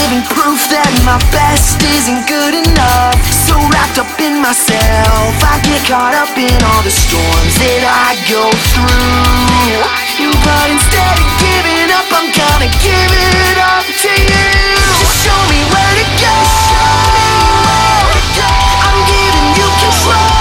living proof that my best isn't good enough. So wrapped up in myself, I get caught up in all the storms that I go through. But instead of giving up, I'm gonna give it up to you. Just show me where to go. I'm giving you control.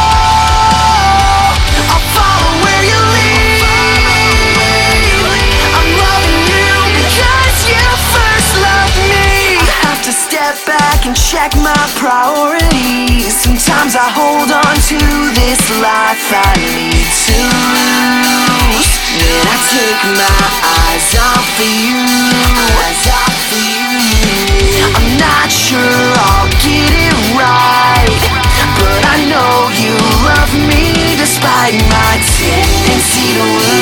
I'll follow where you lead. I'm loving you because you first loved me. I have to step back and check my priorities. Sometimes I hold on to this life I need to lose. Then I take my eyes off of you. I'm not sure I'll get it right, but I know you love me despite my tendency to lose.